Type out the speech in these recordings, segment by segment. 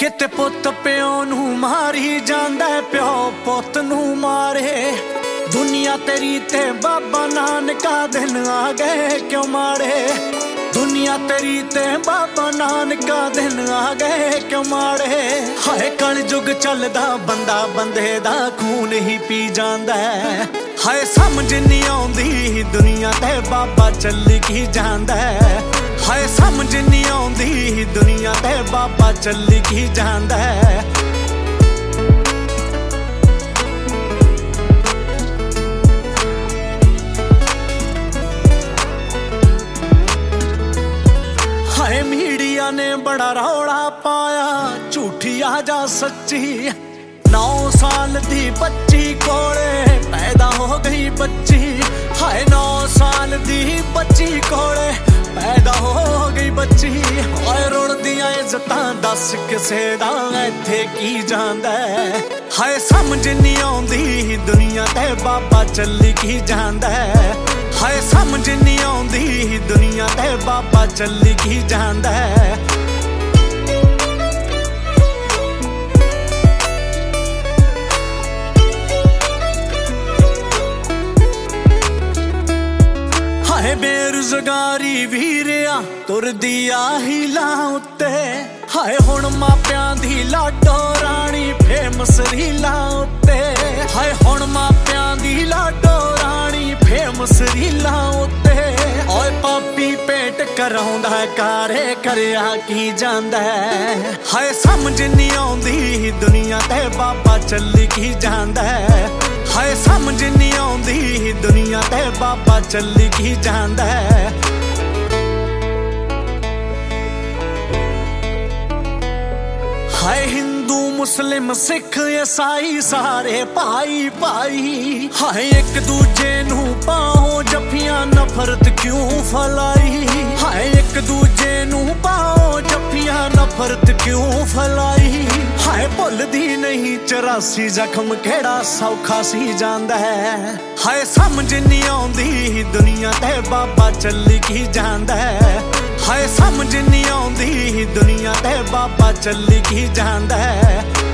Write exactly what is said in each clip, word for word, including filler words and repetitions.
किते पुत प्यो नू मारी जांदा प्यो पुत नू मारे। दुनिया तेरी ते बाबा नानका दिन आ गए क्यों मारे। दुनिया तेरी ते बाबा नानका दिन आ गए क्यों मारे। हाय कल जुग चलदा बंदा बंदे दा खून ही पी जांदा है। हाय समझ नहीं आउंदी दुनिया ते बाबा चली की जांदा है। हाय समझ नहीं आउंदी दुनिया ते बाबा चली की जांदा है। हाय मीडिया ने बड़ा रौला पाया झूठी आजा सच्ची। नौ साल दी बच्ची कोले पैदा हो गई बच्ची। हाय नौ साल दी बच्ची कोले पैदा हो गई बच्ची। हाय रुड़दियां इज्जतां दस किसे दा इत्थे की जांदा है। हाय समझ नहीं आउंदी दुनिया ते बाबा चली की जांदा है। हाय समझ नहीं आउंदी दुनिया ते बाबा चली की जांदा है। हाय बेरोजगारी वीरिया तुरदी आही लां उत्ते। हाय हुण मापियां दी लाडो राणी फेमस रीलां उत्ते। हाय हुण मापियां दी लाडो राणी फेमस रीलां उत्ते। ओए पापी पेट कराउंदा कारे करया की जांदा है। हाय समझ नहीं आउंदी दुनिया ते बाबा चली की जांदा है। हाय समझ नहीं आउंदी दुनिया ते बाबा चली की जांदा है। हाय हिंदू मुस्लिम सिख ईसाई सारे भाई भाई। हाय एक दूजे नू पाओ जफियां नफरत क्यों फैलाई। हाय एक दूजे नू पाओ जफियां नफरत क्यों फैलाई। हाय भुलदी नहीं चौरासी जख्म केड़ा सौखा सी जांदा है। हाय समझ नहीं आउंदी दुनिया ते बाबा चली की जांदा है। हाय समझ नहीं आउंदी दुनिया ते बाबा चली की जांदा है।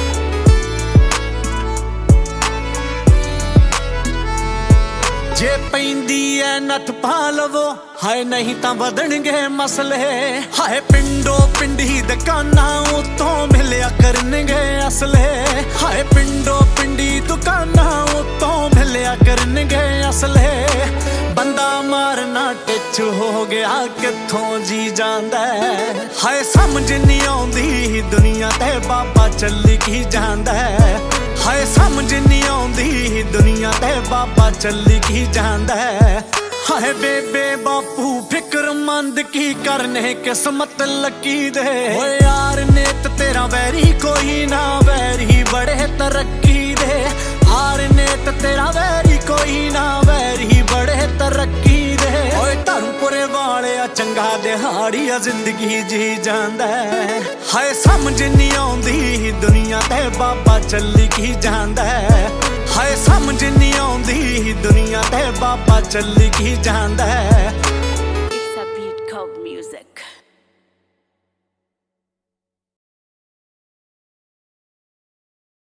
जे पैंदी है नठ पा लवो हाय नहीं तां वधणगे मसले। हाय पिंडो पिंडी दुकाना उतों मिलिया करनगे असले। हाय पिंडो पिंडी दुकाना उतों मिलिया करनगे असले। बंदा मारना टिच हो गया किथों जी जांदा है। हाय समझ नहीं आउंदी दुनिया ते बाबा चली की जांदा है। हाय समझ नहीं आउंदी दुनिया ते बाबा चली की जांदा है। हाय बेबे बापू फिक्रमंद की करने किस्मत लकी दे। ओ यार नेत तेरा वैरी कोई ना वैरी बड़े तरक्की दे। यार नेत तेरा वैरी कोई ना वैरी बड़े तरक्की दे। ओए धर्मपुरे वाले चंगा दिहाड़िया जिंदगी जी जांदा है। हाय समझ नहीं आउंदी दुनिया ते बाबा चली की जांदा है। हाय समझ नहीं आउंदी दुनिया ते बाबा चली की जांदा है।